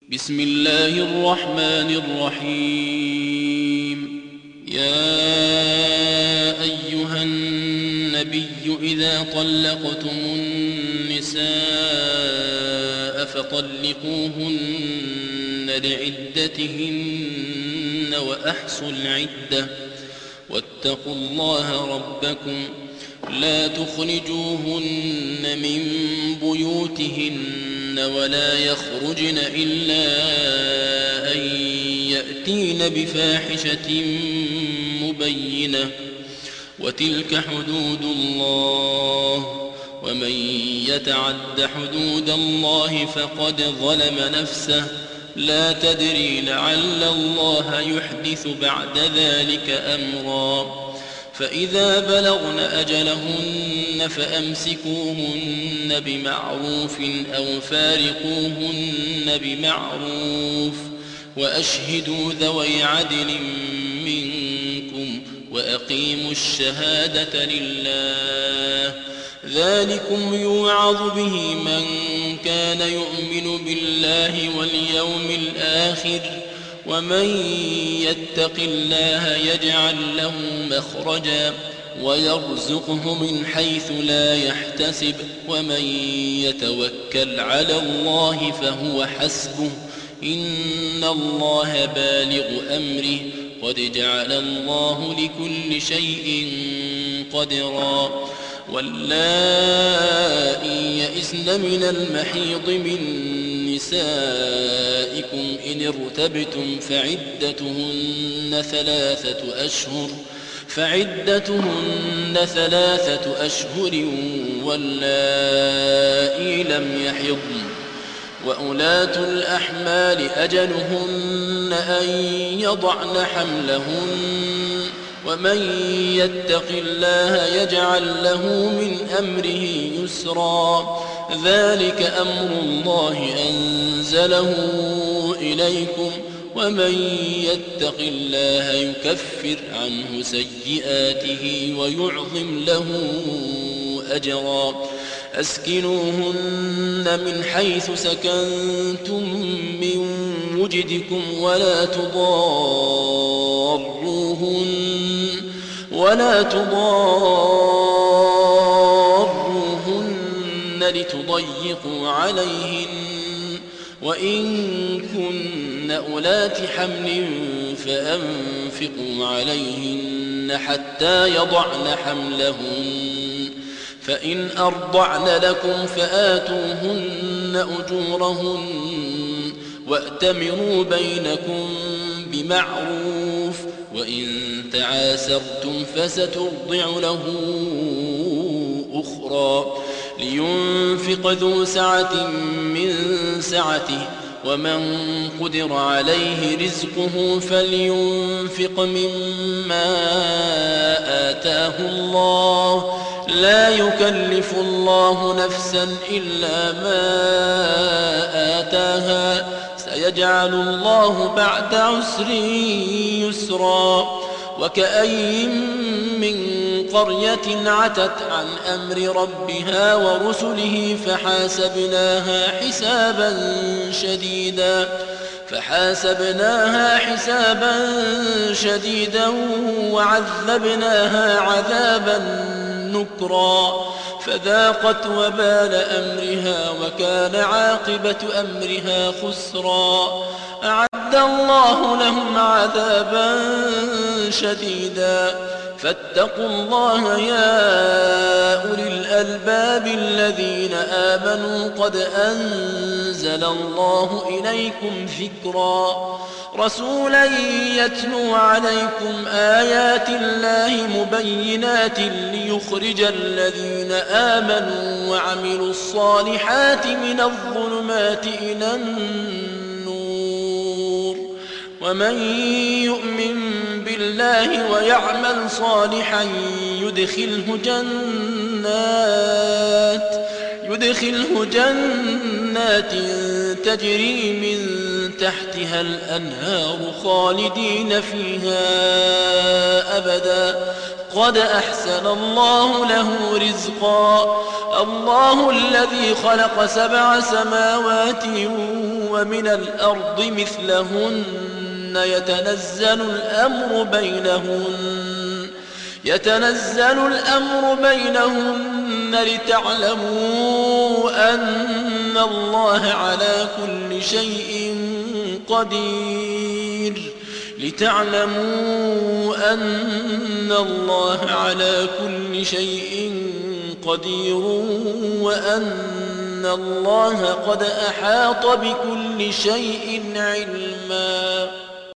بسم الله الرحمن الرحيم. يا أيها النبي إذا طلقتم النساء فطلقوهن لعدتهن وأحصوا العدة واتقوا الله ربكم لا تخرجوهن من بيوتهن ولا يخرجن إلا أن يأتين بفاحشة مبينة وتلك حدود الله ومن يتعد حدود الله فقد ظلم نفسه لا تدري لعل الله يحدث بعد ذلك أمرا. فإذا بلغن أجلهن فأمسكوهن بمعروف أو فارقوهن بمعروف وأشهدوا ذوي عدل منكم وأقيموا الشهادة لله ذلكم يوعظ به من كان يؤمن بالله واليوم الآخر ومن يتق الله يجعل له مخرجا ويرزقه من حيث لا يحتسب ومن يتوكل على الله فهو حسبه إن الله بالغ أمره قد جعل الله لكل شيء قدرا. واللائي يئسن من المحيض من نسائكم إن ارتبتم فعدتهن ثلاثة أشهر واللائي لم يحضن وأولاة الأحمال أجلهن أن يضعن حملهن ومن يتق الله يجعل له من أمره يسرا ذلك أمر الله أنزله إليكم ومن يتق الله يكفر عنه سيئاته ويعظم له أجرا. أسكنوهن من حيث سكنتم من وجدكم ولا تضاروهن لتضيقوا عليهن وإن كن أولات حمل فأنفقوا عليهن حتى يضعن حملهن فإن أرضعن لكم فآتوهن أجورهن وأتمروا بينكم بمعروف وإن تعاسرتم فسترضع له أخرى لينفق ذو سعة من سعته ومن قدر عليه رزقه فلينفق مما آتاه الله لا يكلف الله نفسا إلا ما آتاها سيجعل الله بعد عسر يسرا. وكأين من قرية عتت عن أمر ربها ورسله فحاسبناها حسابا شديدا وعذبناها عذابا نكرا فذاقت وبال أمرها وكان عاقبة أمرها خسرا. أعد الله لهم عذابا شديدا فاتقوا الله يا أولي الألباب الذين آمنوا قد أنزل الله إليكم ذكرا رسولا يتلو عليكم آيات الله مبينات ليخرج الذين آمنوا وعملوا الصالحات من الظلمات إلى النور ومن يؤمن بالله ويعمل صالحا يدخله جنات تجري من تحتها الأنهار خالدين فيها أبدا قد أحسن الله له رزقا الله الذي خلق 7 سماوات ومن الأرض مثلهن يتنزل الأمر بينهن لتعلموا أن الله على كل شيء قدير وأن الله قد أحاط بكل شيء علما.